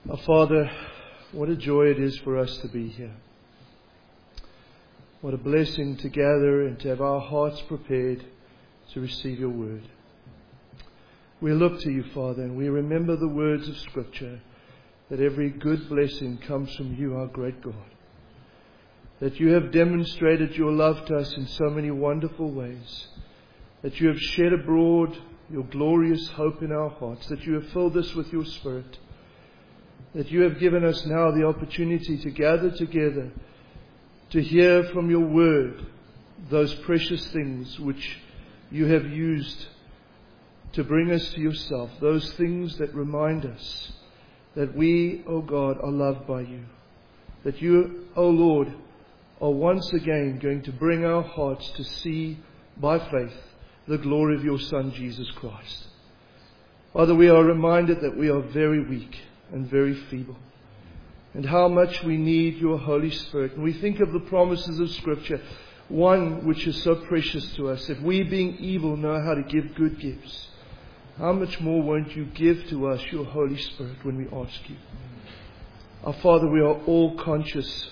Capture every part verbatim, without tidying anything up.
Our Father, what a joy it is for us to be here. What a blessing to gather and to have our hearts prepared to receive your word. We look to you, Father, and we remember the words of Scripture, that every good blessing comes from you, our great God. That you have demonstrated your love to us in so many wonderful ways. That you have shed abroad your glorious hope in our hearts. That you have filled us with your Spirit. That you have given us now the opportunity to gather together to hear from your word those precious things which you have used to bring us to yourself. Those things that remind us that we, O God, are loved by you. That you, O Lord, are once again going to bring our hearts to see by faith the glory of your Son, Jesus Christ. Father, we are reminded that we are very weak and very feeble, and how much we need your Holy Spirit. And we think of the promises of Scripture, one which is so precious to us. If we, being evil, know how to give good gifts, how much more won't you give to us your Holy Spirit when we ask you? Our Father, we are all conscious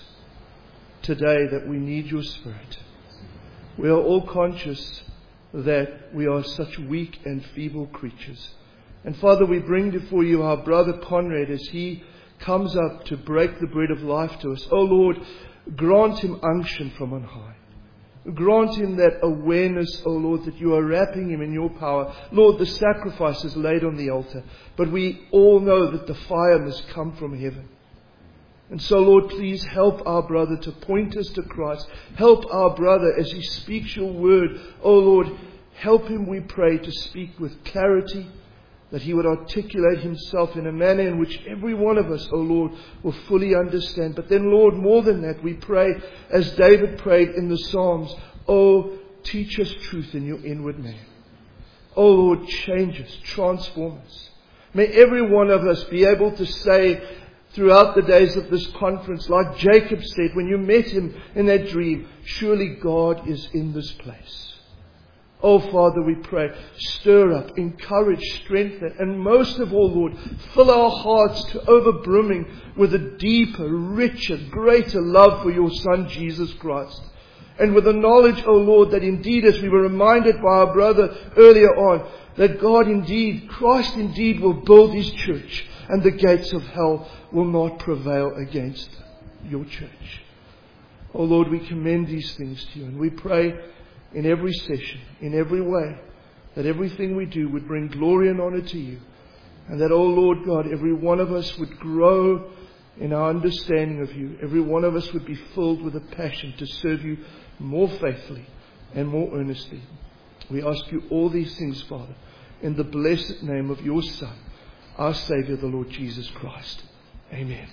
today that we need your Spirit. We are all conscious that we are such weak and feeble creatures. And Father, we bring before you our brother Conrad as he comes up to break the bread of life to us. Oh Lord, grant him unction from on high. Grant him that awareness, oh Lord, that you are wrapping him in your power. Lord, the sacrifice is laid on the altar, but we all know that the fire must come from heaven. And so, Lord, please help our brother to point us to Christ. Help our brother as he speaks your word. Oh Lord, help him, we pray, to speak with clarity, that he would articulate himself in a manner in which every one of us, O Lord, will fully understand. But then, Lord, more than that, we pray, as David prayed in the Psalms, Oh, teach us truth in your inward man. Oh Lord, change us, transform us. May every one of us be able to say throughout the days of this conference, like Jacob said when you met him in that dream, surely God is in this place. Oh, Father, we pray, stir up, encourage, strengthen, and most of all, Lord, fill our hearts to overbrimming with a deeper, richer, greater love for your Son, Jesus Christ. And with the knowledge, oh Lord, that indeed, as we were reminded by our brother earlier on, that God indeed, Christ indeed will build His church, and the gates of hell will not prevail against your church. Oh Lord, we commend these things to you, and we pray in every session, in every way, that everything we do would bring glory and honor to you. And that, oh Lord God, every one of us would grow in our understanding of you. Every one of us would be filled with a passion to serve you more faithfully and more earnestly. We ask you all these things, Father, in the blessed name of your Son, our Savior, the Lord Jesus Christ. Amen.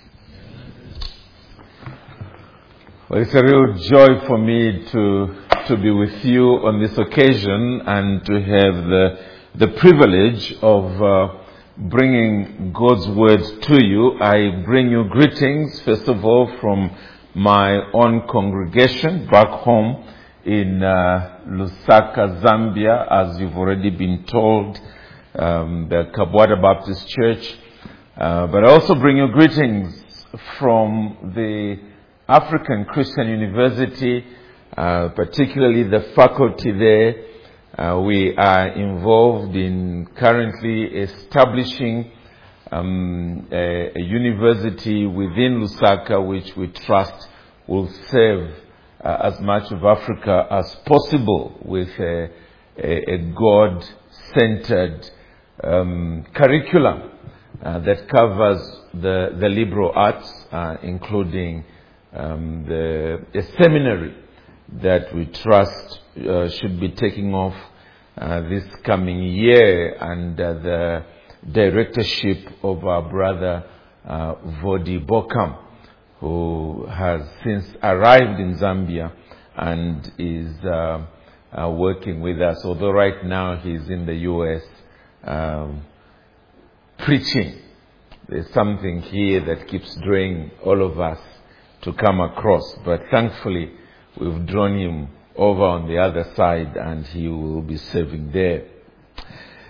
Well, it's a real joy for me to to be with you on this occasion and to have the the privilege of uh, bringing God's word to you. I bring you greetings, first of all, from my own congregation back home in uh, Lusaka, Zambia, as you've already been told, um, the Kabwata Baptist Church. Uh, but I also bring you greetings from the African Christian University, uh, particularly the faculty there. Uh, we are involved in currently establishing um, a, a university within Lusaka, which we trust will serve uh, as much of Africa as possible with a, a, a God-centered um, curriculum uh, that covers the, the liberal arts, uh, including Um, the a seminary that we trust uh, should be taking off uh, this coming year under the directorship of our brother uh, Vodi Bokam, who has since arrived in Zambia and is uh, uh, working with us, although right now he's in the U S um, preaching. There's something here that keeps drawing all of us to come across, but thankfully we've drawn him over on the other side and he will be serving there.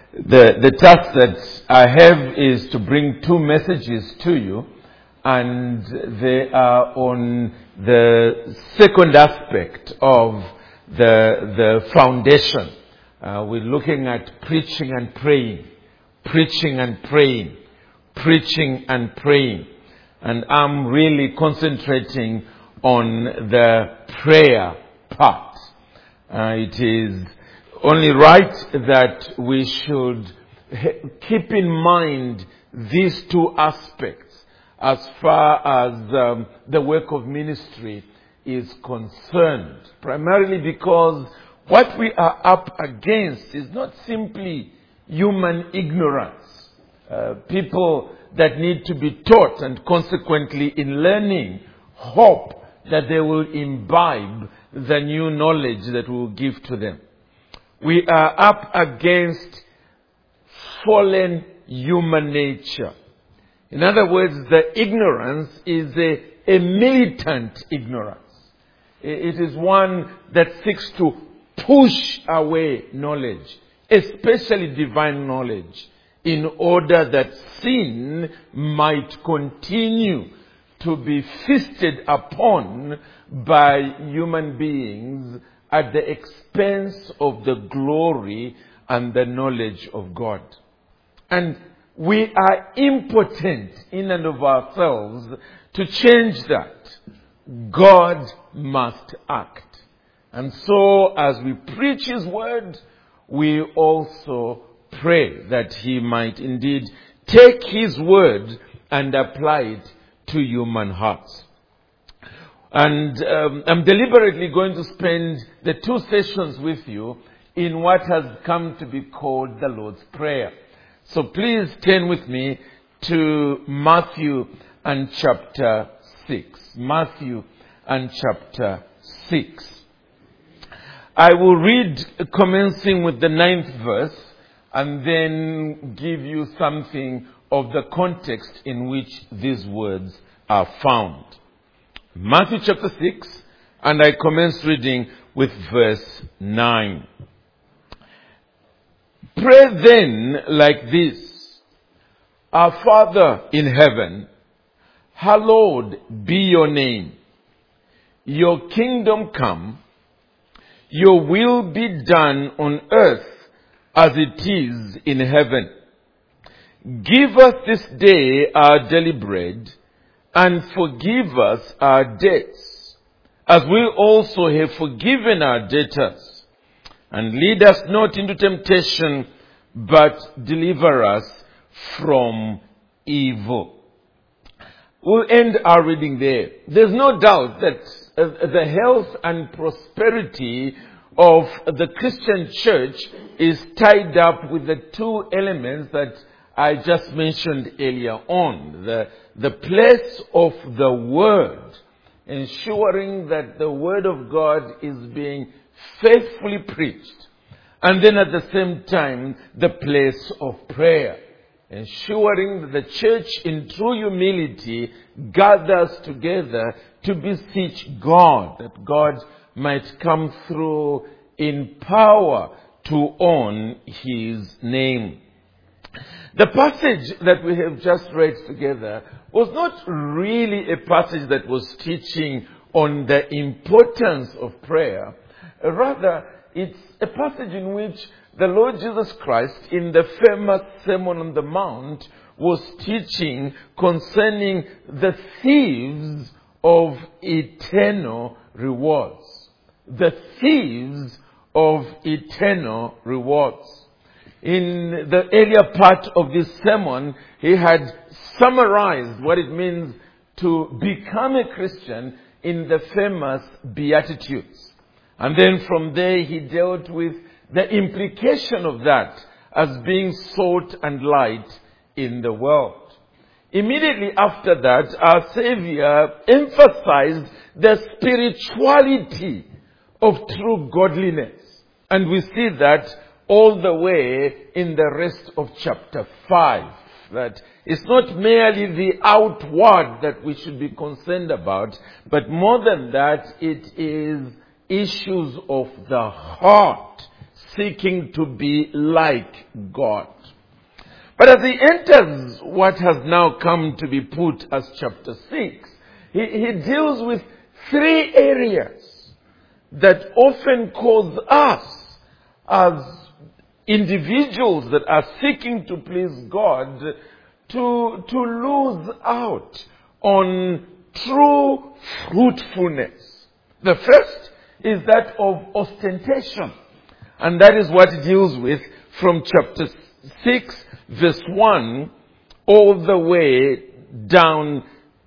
the, the task that I have is to bring two messages to you, and they are on the second aspect of the, the foundation. Uh, we're looking at preaching and praying, preaching and praying, preaching and praying. And I'm really concentrating on the prayer part. Uh, it is only right that we should keep in mind these two aspects as far as um, the work of ministry is concerned. Primarily because what we are up against is not simply human ignorance. Uh, people that need to be taught, and consequently in learning, hope that they will imbibe the new knowledge that we will give to them. We are up against fallen human nature. In other words, the ignorance is a, a militant ignorance. It is one that seeks to push away knowledge, especially divine knowledge, in order that sin might continue to be feasted upon by human beings at the expense of the glory and the knowledge of God. And we are impotent in and of ourselves to change that. God must act. And so as we preach His word, we also pray that He might indeed take His word and apply it to human hearts. And um, I'm deliberately going to spend the two sessions with you in what has come to be called the Lord's Prayer. So please turn with me to Matthew and chapter six. Matthew and chapter six. I will read commencing with the ninth verse and then give you something of the context in which these words are found. Matthew chapter six, and I commence reading with verse nine. Pray then like this: Our Father in heaven, hallowed be your name. Your kingdom come. Your will be done on earth as it is in heaven. Give us this day our daily bread, and forgive us our debts, as we also have forgiven our debtors. And lead us not into temptation, but deliver us from evil. We'll end our reading there. There's no doubt that uh, the health and prosperity of the Christian church is tied up with the two elements that I just mentioned earlier on. The, the place of the Word, ensuring that the Word of God is being faithfully preached. And then at the same time, the place of prayer, ensuring that the church in true humility gathers together to beseech God, that God might come through in power to own His name. The passage that we have just read together was not really a passage that was teaching on the importance of prayer. Rather, it's a passage in which the Lord Jesus Christ, in the famous Sermon on the Mount, was teaching concerning the thieves of eternal rewards. The thieves of eternal rewards. In the earlier part of this sermon, he had summarized what it means to become a Christian in the famous Beatitudes. And then from there he dealt with the implication of that as being salt and light in the world. Immediately after that, our Savior emphasized the spirituality of true godliness. And we see that all the way in the rest of chapter five. That it's not merely the outward that we should be concerned about, but more than that, it is issues of the heart, seeking to be like God. But as he enters what has now come to be put as chapter six, he, he deals with three areas that often cause us as individuals that are seeking to please God to, to lose out on true fruitfulness. The first is that of ostentation. And that is what it deals with from chapter six, verse one, all the way down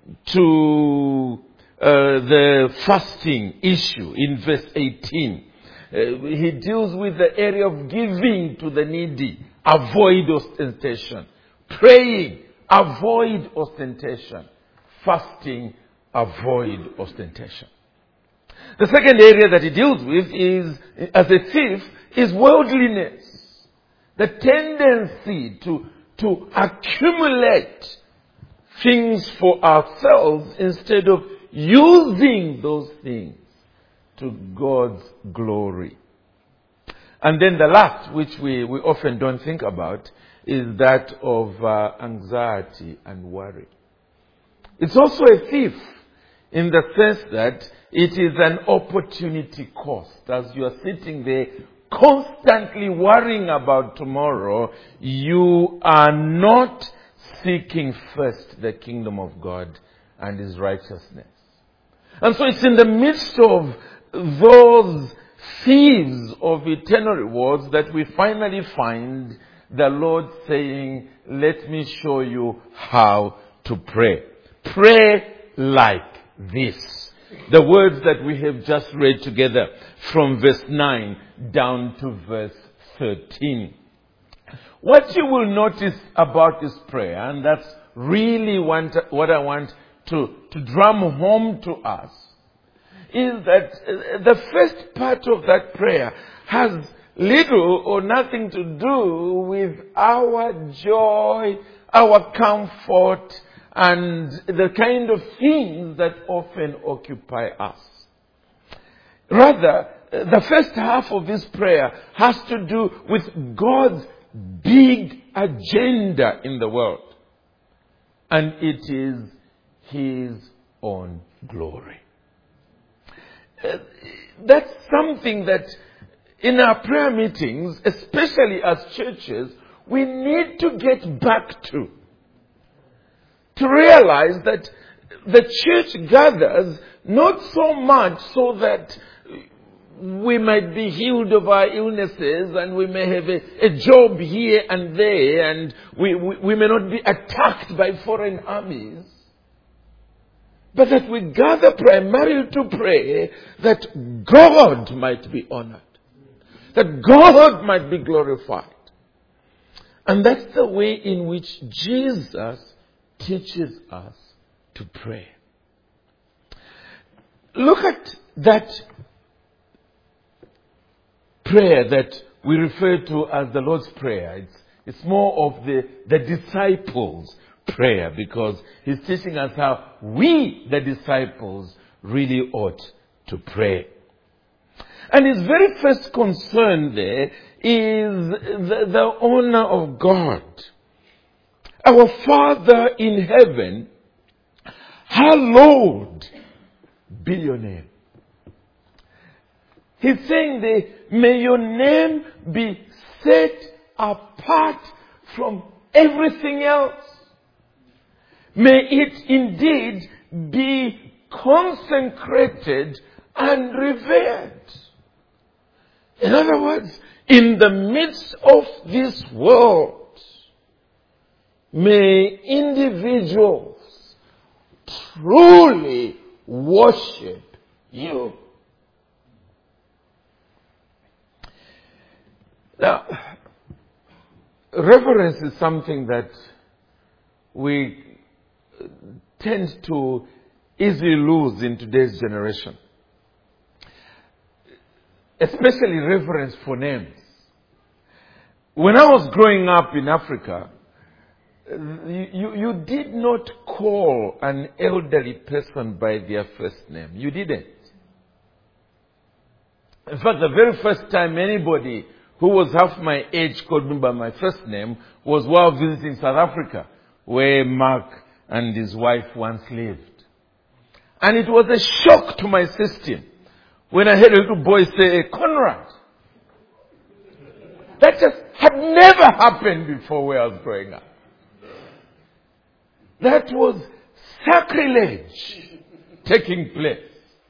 to uh, the fasting issue in verse eighteen. Uh, he deals with the area of giving to the needy. Avoid ostentation. Praying. Avoid ostentation. Fasting. Avoid ostentation. The second area that he deals with is, as a thief, is worldliness. The tendency to, to accumulate things for ourselves instead of using those things to God's glory. And then the last, which we, we often don't think about, is that of uh, anxiety and worry. It's also a thief in the sense that it is an opportunity cost. As you are sitting there constantly worrying about tomorrow, you are not seeking first the kingdom of God and His righteousness. And so it's in the midst of those thieves of eternal rewards that we finally find the Lord saying, let me show you how to pray. Pray like this. The words that we have just read together from verse nine down to verse thirteen. What you will notice about this prayer, and that's really want, what I want to, to drum home to us, is that the first part of that prayer has little or nothing to do with our joy, our comfort, and the kind of things that often occupy us. Rather, the first half of this prayer has to do with God's big agenda in the world. And it is His own glory. That's something that in our prayer meetings, especially as churches, we need to get back to. To realize that the church gathers not so much so that we might be healed of our illnesses and we may have a, a job here and there and we, we, we may not be attacked by foreign armies. But that we gather primarily to pray that God might be honored. That God might be glorified. And that's the way in which Jesus teaches us to pray. Look at that prayer that we refer to as the Lord's Prayer. It's, it's more of the, the disciples' prayer because He's teaching us how we, the disciples, really ought to pray. And His very first concern there is the, the honor of God. Our Father in heaven, hallowed be your name. He's saying there, may your name be set apart from everything else. May it indeed be consecrated and revered. In other words, in the midst of this world, may individuals truly worship you. Now, reverence is something that we tend to easily lose in today's generation. Especially reverence for names. When I was growing up in Africa, you, you did not call an elderly person by their first name. You didn't. In fact, the very first time anybody who was half my age, called me by my first name, was while visiting South Africa, where Mark and his wife once lived. And it was a shock to my system when I heard a little boy say, Conrad. That just had never happened before where I was growing up. That was sacrilege taking place.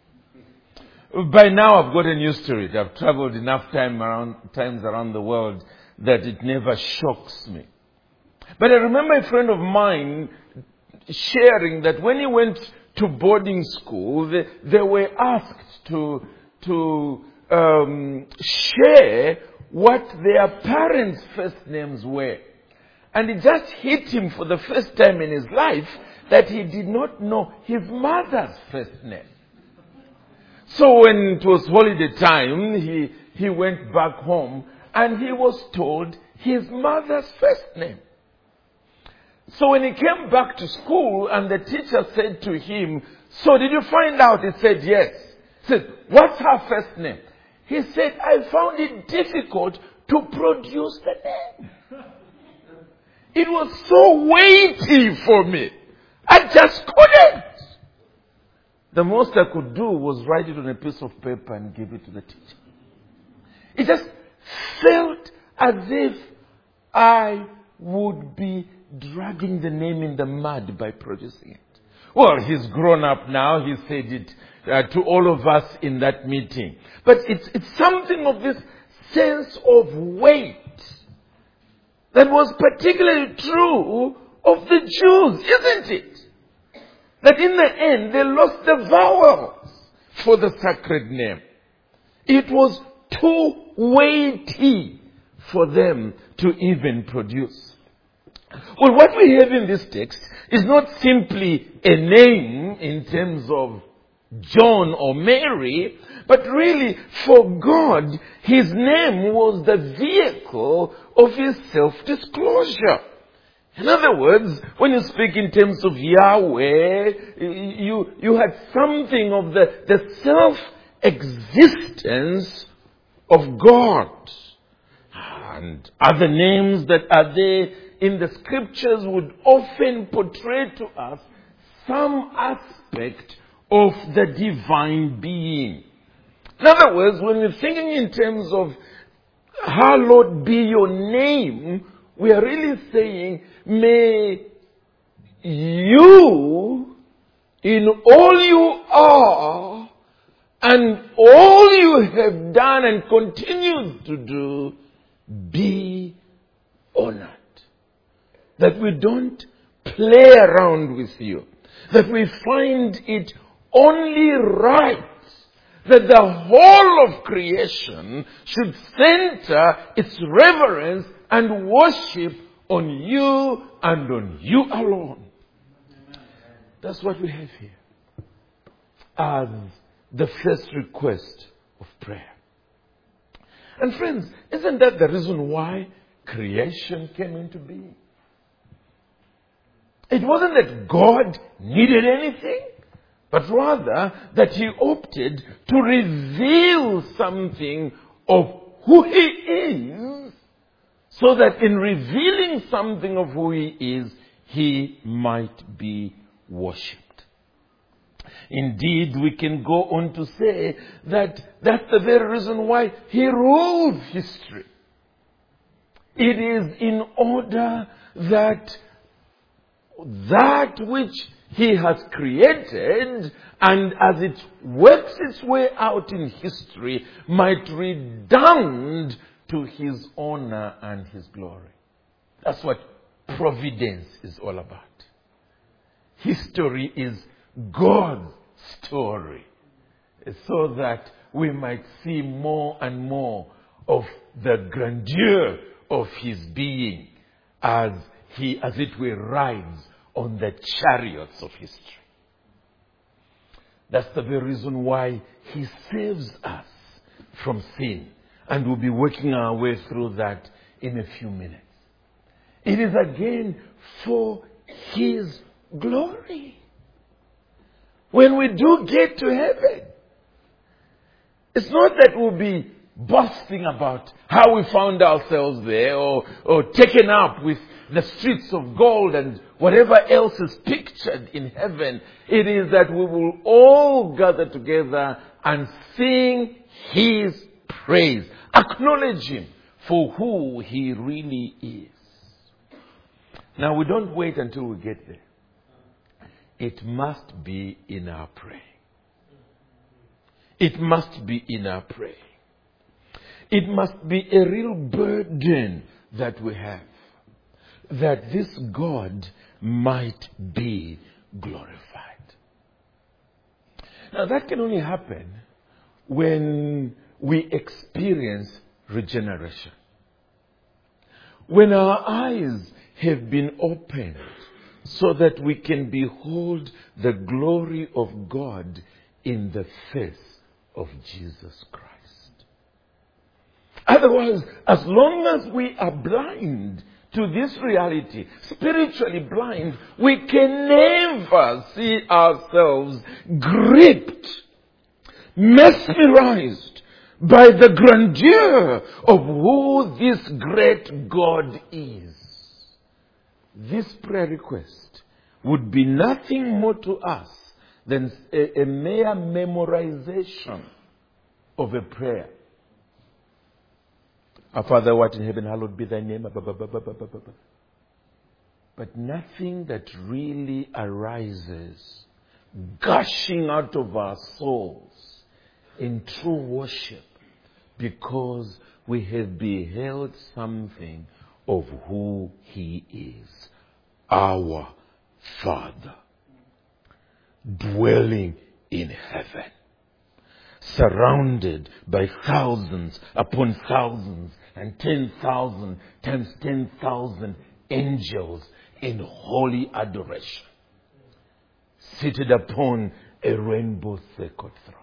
By now I've gotten used to it. I've traveled enough time around, times around the world that it never shocks me. But I remember a friend of mine sharing that when he went to boarding school, they, they were asked to, to um, share what their parents' first names were. And it just hit him for the first time in his life that he did not know his mother's first name. So when it was holiday time, he, he went back home and he was told his mother's first name. So when he came back to school and the teacher said to him, so did you find out? He said, yes. He said, what's her first name? He said, I found it difficult to produce the name. It was so weighty for me. I just couldn't. The most I could do was write it on a piece of paper and give it to the teacher. It just felt as if I would be dragging the name in the mud by producing it. Well, he's grown up now. He said it uh, to all of us in that meeting. But it's, it's something of this sense of weight that was particularly true of the Jews, isn't it? That in the end, they lost the vowels for the sacred name. It was too weighty for them to even produce. Well, what we have in this text is not simply a name in terms of John or Mary, but really for God, his name was the vehicle of his self-disclosure. In other words, when you speak in terms of Yahweh, you, you had something of the, the self-existence of God. And other names that are there in the scriptures would often portray to us some aspect of the divine being. In other words, when we're thinking in terms of hallowed be your name, we are really saying, may you, in all you are, and all you have done and continue to do, be honored. That we don't play around with you. That we find it only right that the whole of creation should center its reverence and worship on you and on you alone. That's what we have here as the first request of prayer. And friends, isn't that the reason why creation came into being? It wasn't that God needed anything, but rather that he opted to reveal something of who he is, so that in revealing something of who he is, he might be worshipped. Indeed, we can go on to say that that's the very reason why he rules history. It is in order that that which he has created, and as it works its way out in history, might redound to his honor and his glory. That's what providence is all about. History is God's story, so that we might see more and more of the grandeur of his being as he, as it were, rides on the chariots of history. That's the very reason why he saves us from sin. And we'll be working our way through that in a few minutes. It is again for his glory. When we do get to heaven, it's not that we'll be boasting about how we found ourselves there, or, or taken up with the streets of gold and whatever else is pictured in heaven. It is that we will all gather together and sing His praise. Acknowledge Him for who He really is. Now, we don't wait until we get there. It must be in our praying. It must be in our praying. It must be a real burden that we have, that this God might be glorified. Now, that can only happen when we experience regeneration. When our eyes have been opened so that we can behold the glory of God in the face of Jesus Christ. Otherwise, as long as we are blind to this reality, spiritually blind, we can never see ourselves gripped, mesmerized by the grandeur of who this great God is. This prayer request would be nothing more to us than a, a mere memorization of a prayer. Our Father who art in heaven, hallowed be thy name. But nothing that really arises, gushing out of our souls in true worship, because we have beheld something of who He is. Our Father, dwelling in heaven, surrounded by thousands upon thousands and ten thousand times ten thousand angels in holy adoration, seated upon a rainbow circled throne.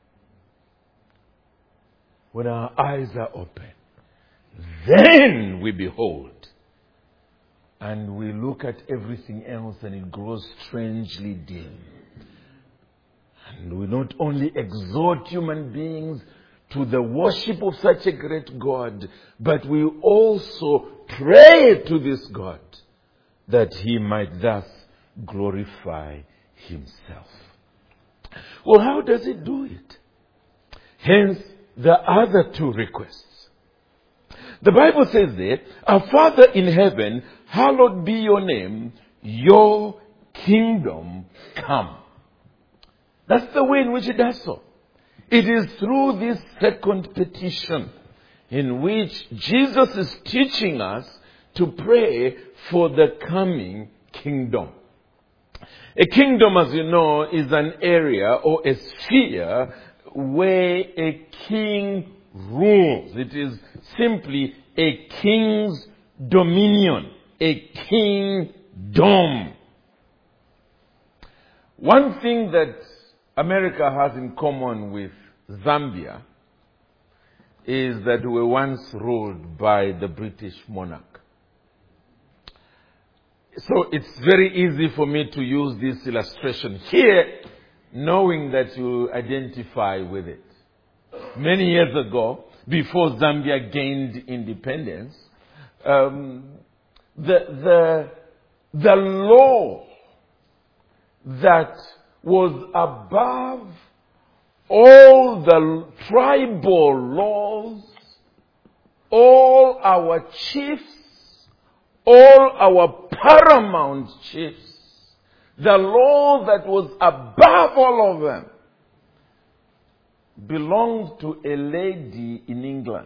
When our eyes are open, then we behold, and we look at everything else and it grows strangely dim. And we not only exhort human beings to the worship of such a great God, but we also pray to this God that He might thus glorify Himself. Well, how does He do it? Hence, the other two requests. The Bible says there, Our Father in heaven, hallowed be your name, your kingdom come. That's the way in which it does so. It is through this second petition in which Jesus is teaching us to pray for the coming kingdom. A kingdom, as you know, is an area or a sphere where a king rules. It is simply a king's dominion, a kingdom. One thing that America has in common with Zambia is that we were once ruled by the British monarch. So it's very easy for me to use this illustration here, knowing that you identify with it. Many years ago, before Zambia gained independence, um, the, the, the law that was above all the tribal laws, all our chiefs, all our paramount chiefs, the law that was above all of them, belonged to a lady in England.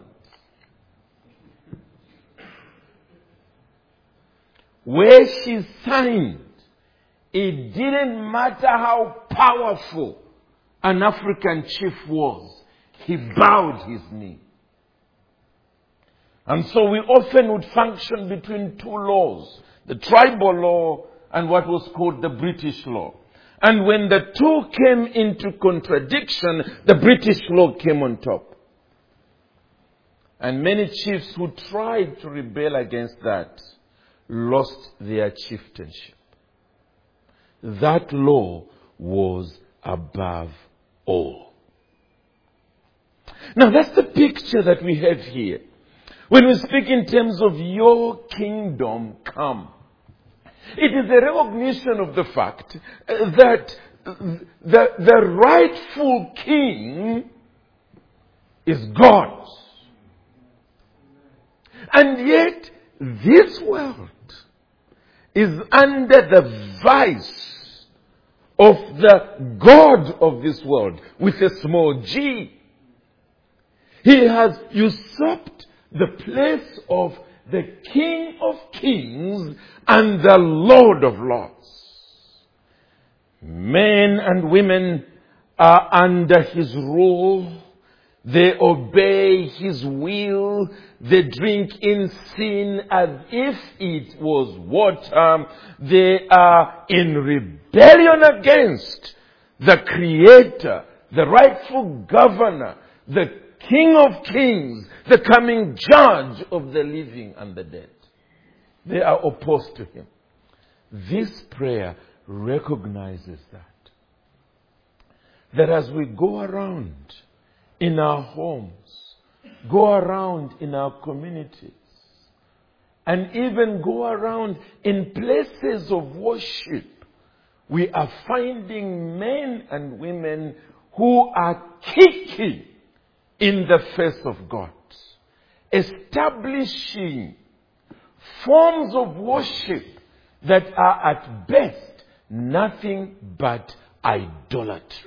Where she signed, it didn't matter how powerful an African chief was, he bowed his knee. And so we often would function between two laws, the tribal law and what was called the British law. And when the two came into contradiction, the British law came on top. And many chiefs who tried to rebel against that lost their chieftainship. That law was above all. Now that's the picture that we have here. When we speak in terms of your kingdom come, it is a recognition of the fact that the, the rightful king is God. And yet, this world is under the vice of the God of this world with a small g. He has usurped the place of the King of Kings and the Lord of Lords. Men and women are under His rule. They obey His will. They drink in sin as if it was water. They are in rebellion against the Creator, the rightful governor, the King of Kings, the coming judge of the living and the dead. They are opposed to Him. This prayer recognizes that. That as we go around in our homes, go around in our communities, and even go around in places of worship, we are finding men and women who are kicking in the face of God, establishing forms of worship that are at best nothing but idolatry.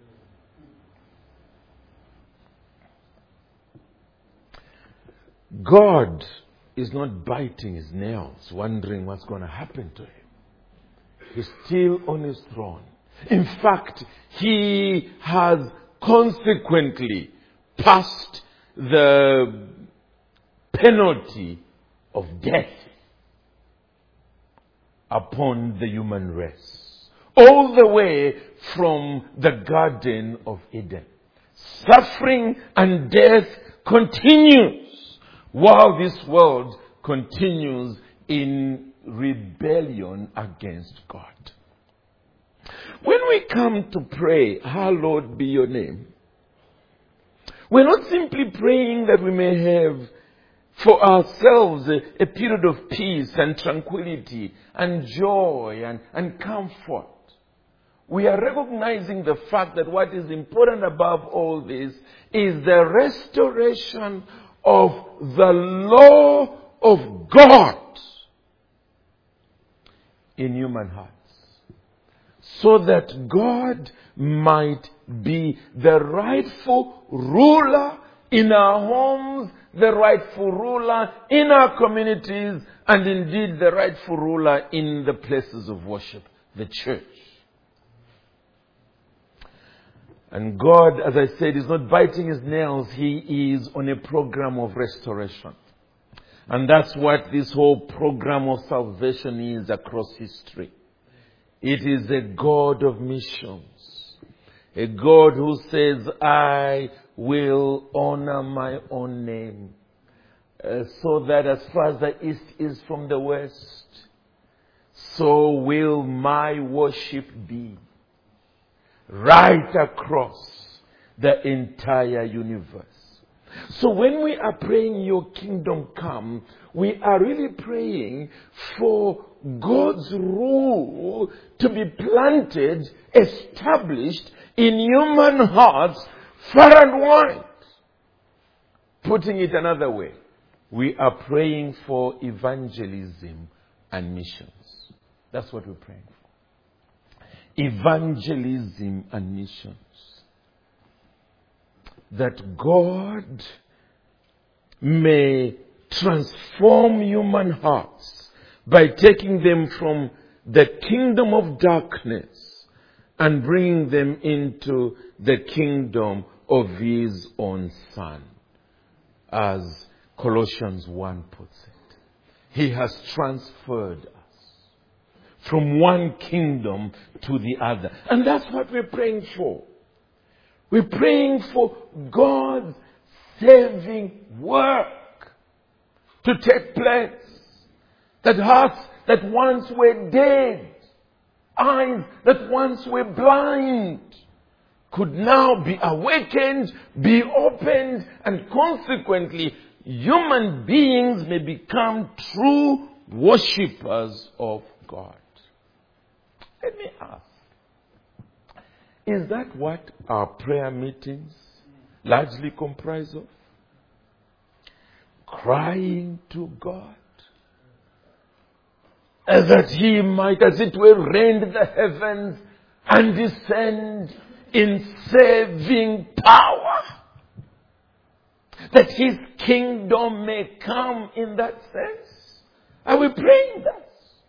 God is not biting his nails, wondering what's going to happen to him. He's still on his throne. In fact, he has consequently passed the penalty of death upon the human race, all the way from the Garden of Eden. Suffering and death continues while this world continues in rebellion against God. When we come to pray, hallowed be your name, we're not simply praying that we may have for ourselves a, a period of peace and tranquility and joy and, and comfort. We are recognizing the fact that what is important above all this is the restoration of the law of God in human hearts, so that God might be the rightful ruler in our homes, the rightful ruler in our communities, and indeed the rightful ruler in the places of worship, the church. And God, as I said, is not biting his nails. He is on a program of restoration. And that's what this whole program of salvation is across history. It is a God of missions. A God who says, I will honor my own name. Uh, so that as far as the east is from the west, so will my worship be. Right across the entire universe. So when we are praying your kingdom come, we are really praying for God's rule to be planted, established in human hearts far and wide. Putting it another way, we are praying for evangelism and missions. That's what we're praying for. Evangelism and missions. That God may transform human hearts by taking them from the kingdom of darkness and bringing them into the kingdom of his own Son. As Colossians one puts it. He has transferred us from one kingdom to the other. And that's what we're praying for. We're praying for God's saving work to take place. That hearts that once were dead, eyes that once were blind, could now be awakened, be opened, and consequently, human beings may become true worshippers of God. Let me ask, is that what our prayer meetings largely comprise of? Crying to God, as that He might, as it were, rend the heavens and descend in saving power, that His kingdom may come in that sense? Are we praying that?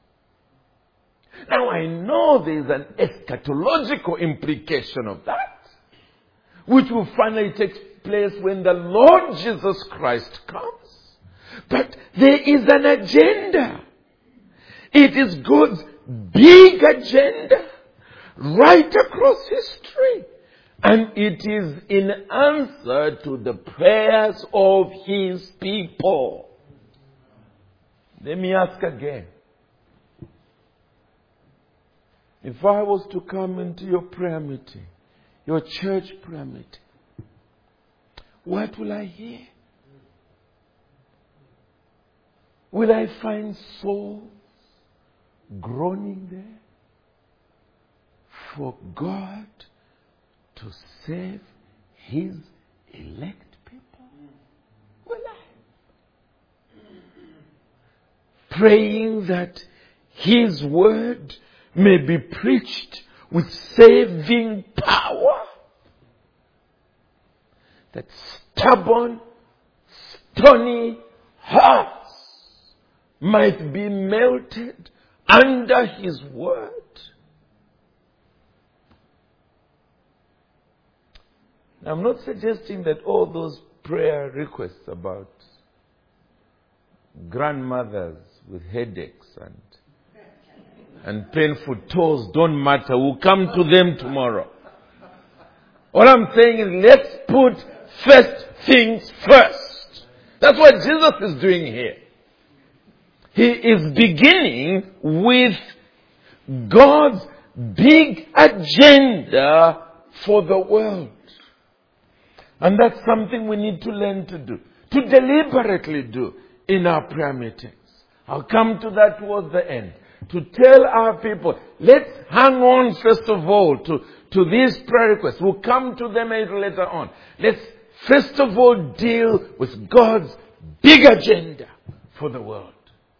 Now I know there is an eschatological implication of that, which will finally take place when the Lord Jesus Christ comes. But there is an agenda. It is God's big agenda right across history. And it is in answer to the prayers of His people. Let me ask again. If I was to come into your prayer meeting, your church prayer meeting, what will I hear? Will I find souls groaning there for God to save His elect people? Will I? Praying that His word may be preached with saving power, that stubborn, stony hearts might be melted under His word. I'm not suggesting that all those prayer requests about grandmothers with headaches and and painful toes don't matter. We'll come to them tomorrow. All I'm saying is, let's put first things first. That's what Jesus is doing here. He is beginning with God's big agenda for the world. And that's something we need to learn to do, to deliberately do in our prayer meetings. I'll come to that towards the end. To tell our people, let's hang on first of all to, to these prayer requests. We'll come to them a little later on. Let's first of all deal with God's big agenda for the world.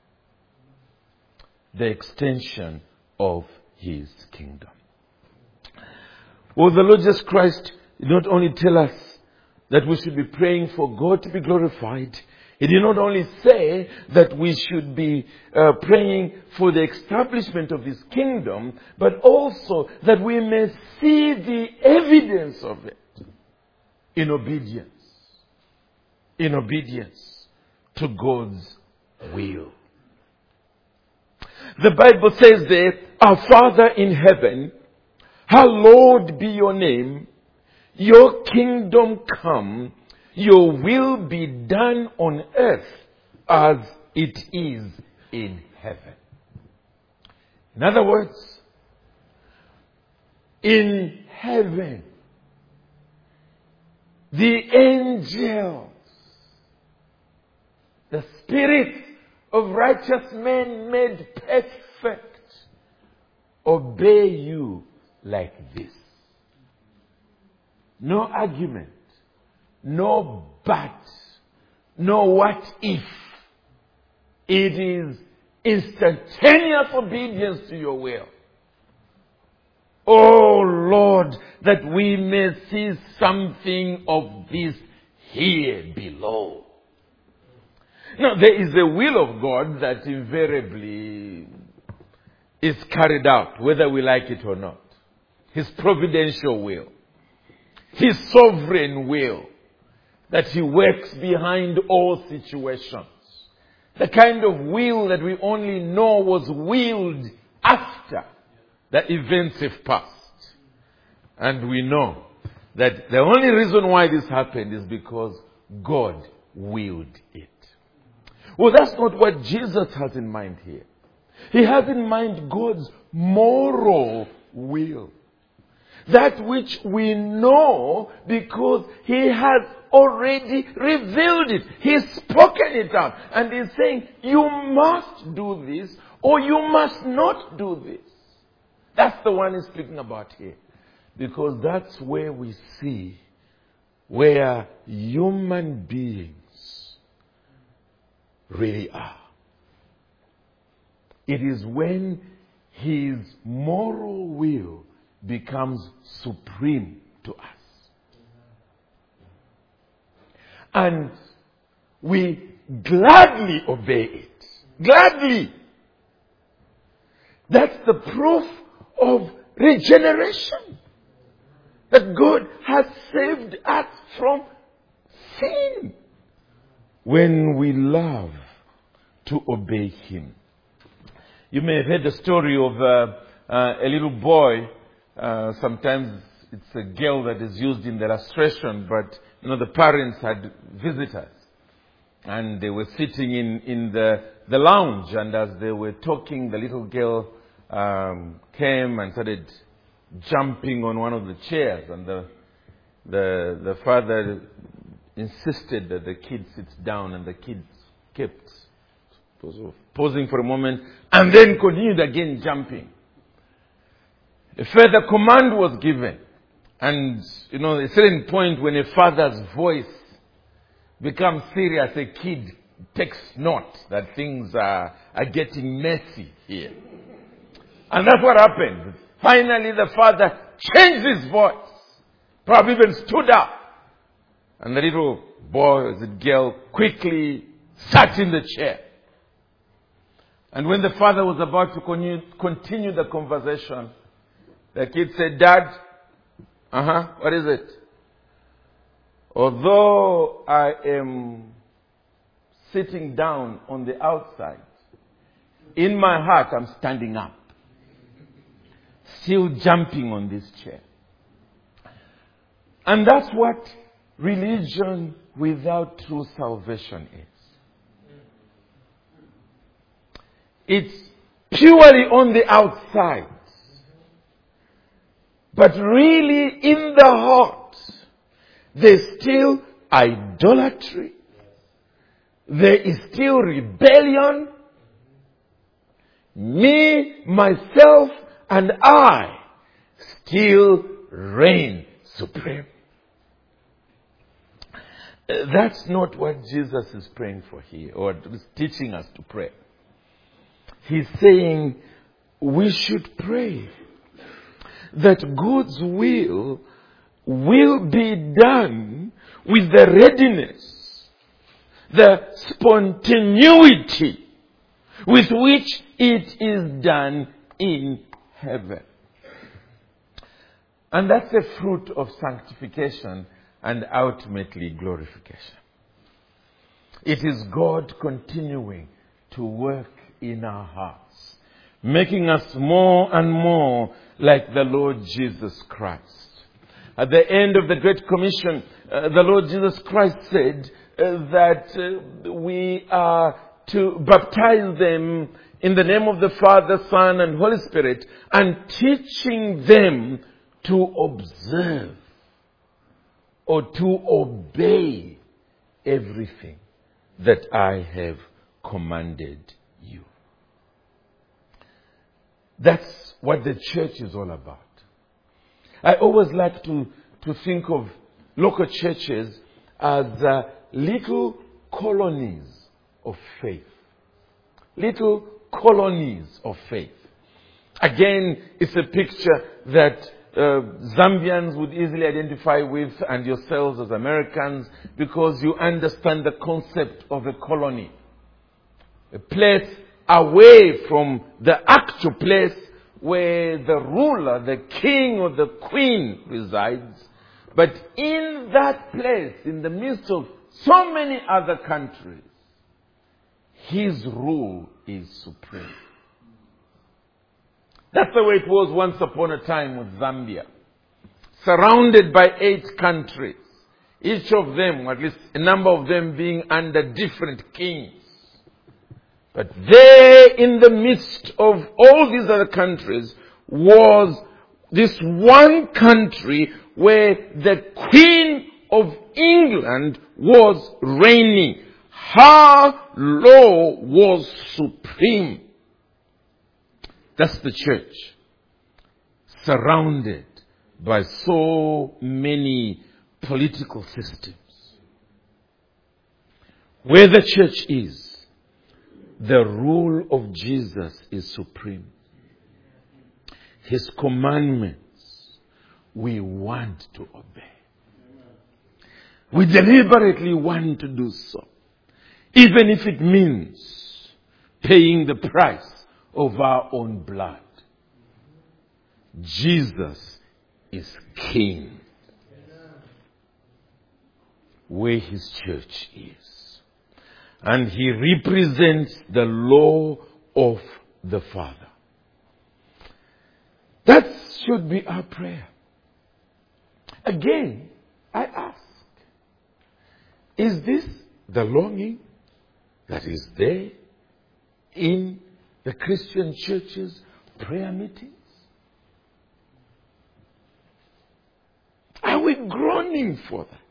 The extension of His kingdom. Well, the Lord Jesus Christ did not only tell us that we should be praying for God to be glorified. He did not only say that we should be uh, praying for the establishment of His kingdom, but also that we may see the evidence of it in obedience. In obedience to God's will. The Bible says there, Our Father in heaven, hallowed be your name, your kingdom come, your will be done on earth as it is in heaven. In other words, in heaven, the angels, the spirits of righteous men made perfect, obey you like this. No argument. No but. No what if. It is instantaneous obedience to your will. Oh Lord, that we may see something of this here below. Now, there is a will of God that invariably is carried out, whether we like it or not. His providential will. His sovereign will. That He works behind all situations. The kind of will that we only know was willed after the events have passed. And we know that the only reason why this happened is because God willed it. Well, that's not what Jesus has in mind here. He has in mind God's moral will. That which we know because He has already revealed it. He's spoken it out. And He's saying, you must do this or you must not do this. That's the one He's speaking about here. Because that's where we see where human beings really are. It is when His moral will becomes supreme to us. And we gladly obey it. Gladly. That's the proof of regeneration. That God has saved us from sin. When we love to obey Him. You may have heard the story of uh, uh, a little boy. Uh, sometimes it's a girl that is used in the illustration, but you know the parents had visitors, and they were sitting in in the the lounge, and as they were talking, the little girl um, came and started jumping on one of the chairs, and the the the father insisted that the kid sits down, and the kid kept sort of pausing for a moment, and then continued again jumping. A further command was given. And, you know, at a certain point when a father's voice becomes serious, a kid takes note that things are, are getting messy here. And that's what happened. Finally, the father changed his voice. Probably even stood up. And the little boy, the girl, quickly sat in the chair. And when the father was about to continue, continue the conversation, the kid said, Dad, uh-huh, what is it? Although I am sitting down on the outside, in my heart I'm standing up. Still jumping on this chair. And that's what religion without true salvation is. It's purely on the outside. But really in the heart, there's still idolatry. There is still rebellion. Me, myself, and I still reign supreme. That's not what Jesus is praying for here, or is teaching us to pray. He's saying we should pray that God's will will be done with the readiness, the spontaneity with which it is done in heaven. And that's a fruit of sanctification and ultimately glorification. It is God continuing to work in our hearts, making us more and more like the Lord Jesus Christ. At the end of the Great Commission, uh, the Lord Jesus Christ said uh, that uh, we are to baptize them in the name of the Father, Son, and Holy Spirit, and teaching them to observe or to obey everything that I have commanded you. That's what the church is all about. I always like to, to think of local churches as uh, little colonies of faith. Little colonies of faith. Again, it's a picture that uh, Zambians would easily identify with, and yourselves as Americans, because you understand the concept of a colony. A place away from the actual place where the ruler, the king or the queen resides. But in that place, in the midst of so many other countries, his rule is supreme. That's the way it was once upon a time with Zambia. Surrounded by eight countries. Each of them, or at least a number of them, being under different kings. But there in the midst of all these other countries was this one country where the Queen of England was reigning. Her law was supreme. That's the church, surrounded by so many political systems. Where the church is, the rule of Jesus is supreme. His commandments, we want to obey. We deliberately want to do so, even if it means paying the price of our own blood. Jesus is King where his church is. And he represents the law of the Father. That should be our prayer. Again, I ask, is this the longing that is there in the Christian church's prayer meetings? Are we groaning for that?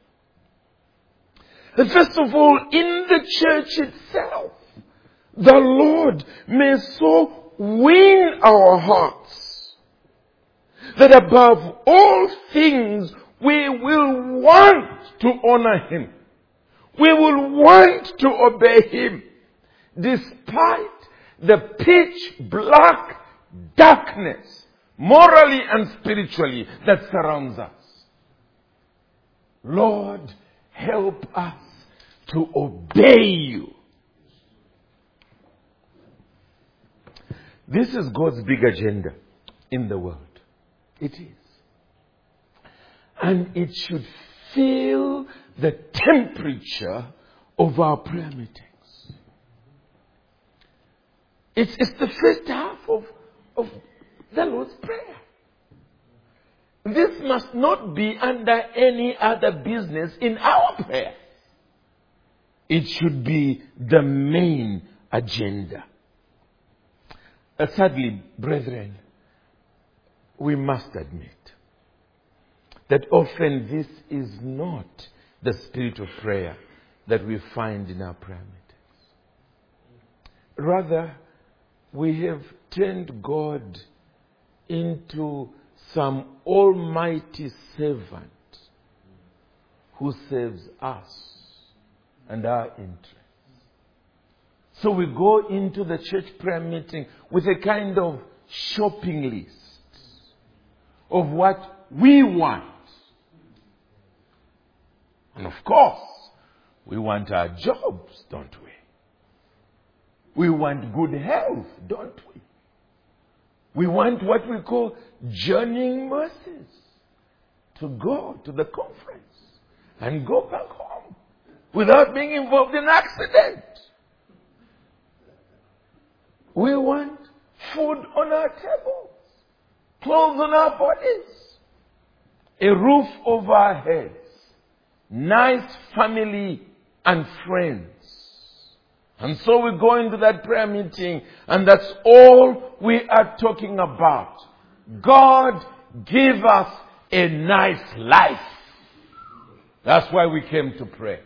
And first of all, in the church itself, the Lord may so win our hearts that above all things we will want to honor him. We will want to obey him despite the pitch black darkness, morally and spiritually, that surrounds us. Lord, help us to obey you. This is God's big agenda in the world. It is. And it should fill the temperature of our prayer meetings. It's, it's the first half of, of the Lord's Prayer. This must not be under any other business in our prayer. It should be the main agenda. Uh, sadly, brethren, we must admit that often this is not the spirit of prayer that we find in our prayer meetings. Rather, we have turned God into some almighty servant who serves us and our interests. So we go into the church prayer meeting with a kind of shopping list of what we want. And of course, we want our jobs, don't we? We want good health, don't we? We want what we call journeying mercies, to go to the conference and go back home without being involved in accident. We want food on our tables, clothes on our bodies, a roof over our heads, nice family and friends. And so we go into that prayer meeting, and that's all we are talking about. God, give us a nice life. That's why we came to pray.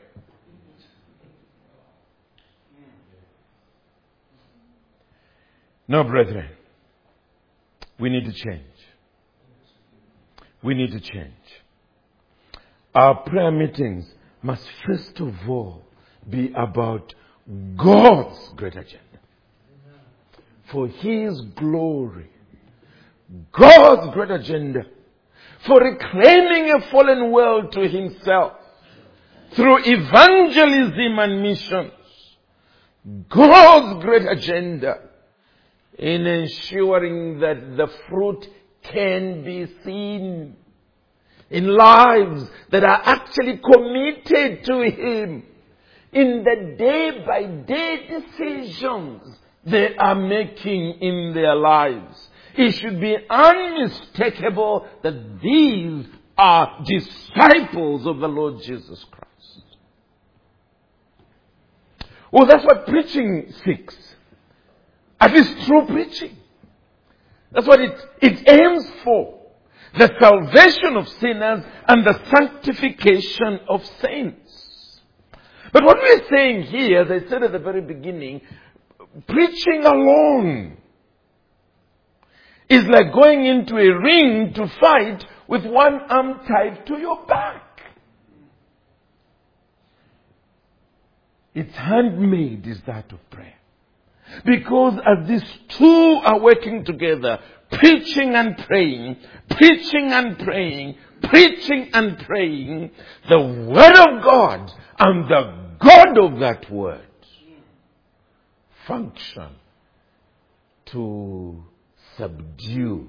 No, brethren, we need to change. We need to change. Our prayer meetings must first of all be about God's great agenda. For his glory. God's great agenda. For reclaiming a fallen world to himself. Through evangelism and missions. God's great agenda. In ensuring that the fruit can be seen. In lives that are actually committed to him. In the day-by-day decisions they are making in their lives. It should be unmistakable that these are disciples of the Lord Jesus Christ. Well, that's what preaching seeks. At least true preaching. That's what it, it aims for. The salvation of sinners and the sanctification of saints. But what we're saying here, as I said at the very beginning, preaching alone is like going into a ring to fight with one arm tied to your back. It's handmade is that of prayer. Because as these two are working together, preaching and praying, preaching and praying, preaching and praying, the Word of God and the God of that Word function to subdue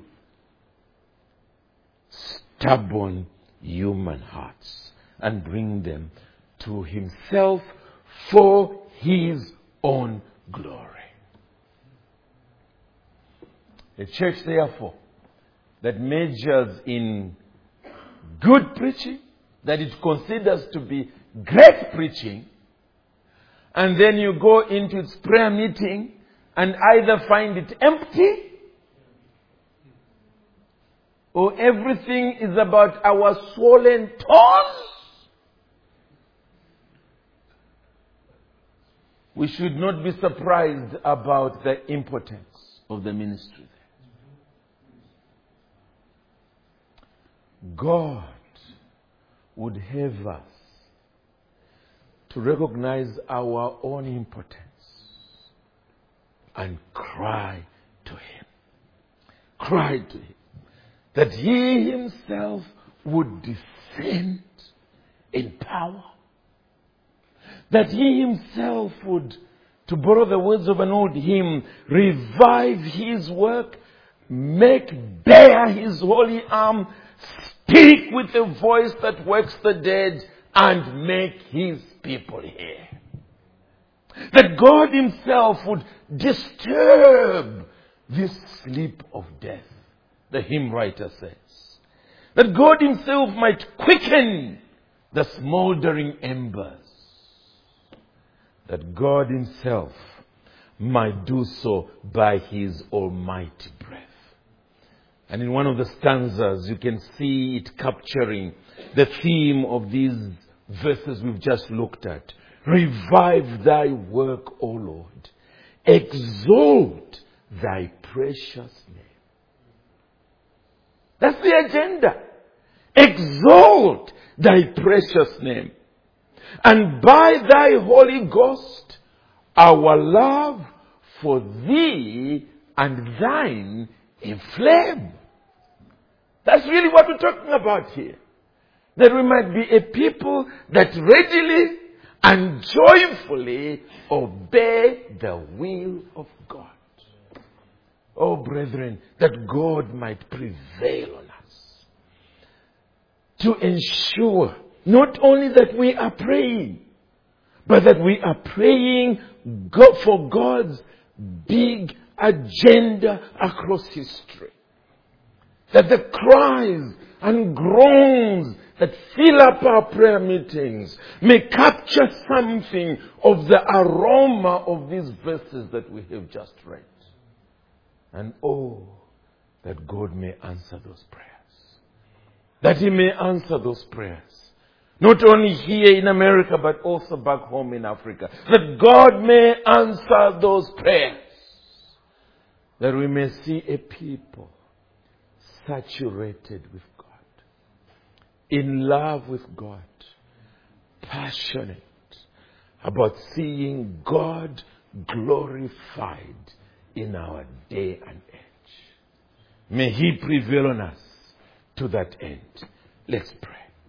stubborn human hearts and bring them to Himself for His own glory. A church, therefore, that majors in good preaching, that it considers to be great preaching, and then you go into its prayer meeting and either find it empty or everything is about our swollen toes, we should not be surprised about the impotence of the ministry there. God would have us to recognize our own impotence and cry to Him. Cry to Him. That He Himself would descend in power. That He Himself would, to borrow the words of an old hymn, revive His work, make bare His holy arm, speak with a voice that wakes the dead, and make His people hear. That God Himself would disturb this sleep of death, the hymn writer says. That God Himself might quicken the smoldering embers. That God Himself might do so by His almighty breath. And in one of the stanzas, you can see it capturing the theme of these verses we've just looked at. Revive Thy work, O Lord. Exalt Thy precious name. That's the agenda. Exalt Thy precious name. And by Thy Holy Ghost, our love for Thee and Thine inflame. That's really what we're talking about here. That we might be a people that readily and joyfully obey the will of God. Oh, brethren, that God might prevail on us. To ensure not only that we are praying, but that we are praying for God's big agenda across history. That the cries and groans that fill up our prayer meetings may capture something of the aroma of these verses that we have just read. And oh, that God may answer those prayers. That He may answer those prayers. Not only here in America, but also back home in Africa. That God may answer those prayers. That we may see a people saturated with God. In love with God. Passionate about seeing God glorified in our day and age. May He prevail on us to that end. Let's pray.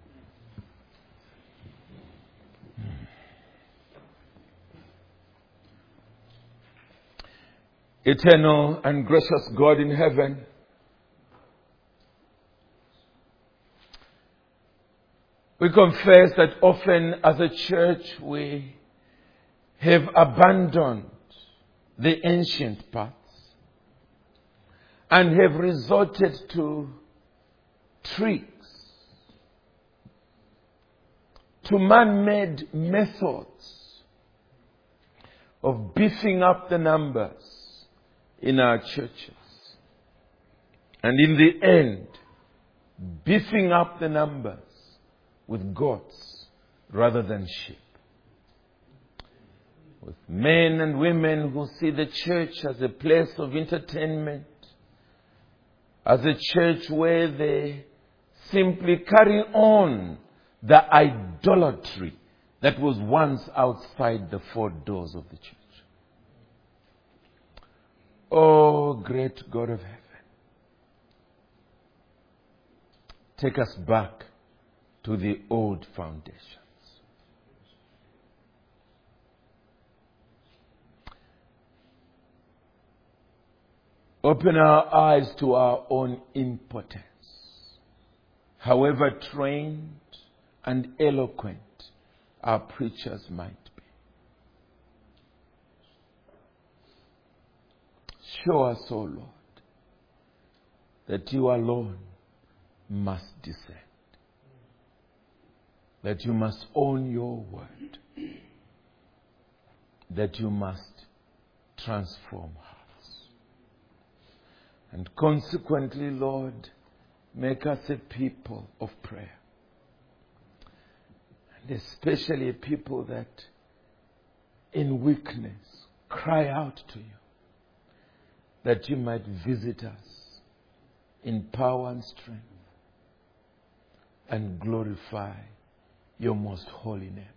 Eternal and gracious God in heaven, we confess that often as a church we have abandoned the ancient paths and have resorted to tricks, to man-made methods of beefing up the numbers in our churches. And in the end, beefing up the numbers with goats rather than sheep. With men and women who see the church as a place of entertainment, as a church where they simply carry on the idolatry that was once outside the four doors of the church. Oh, great God of heaven, take us back to the old foundations. Open our eyes to our own impotence, however trained and eloquent our preachers might be. Show us, O Lord, that you alone must descend, that you must own your word, that you must transform hearts. And consequently, Lord, make us a people of prayer. And especially a people that in weakness cry out to you, that you might visit us in power and strength and glorify your most holy name.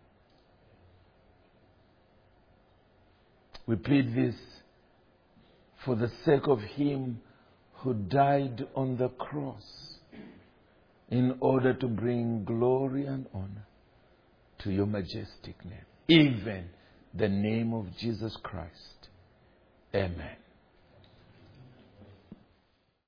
We plead this for the sake of him who died on the cross in order to bring glory and honor to your majestic name, even the name of Jesus Christ. Amen.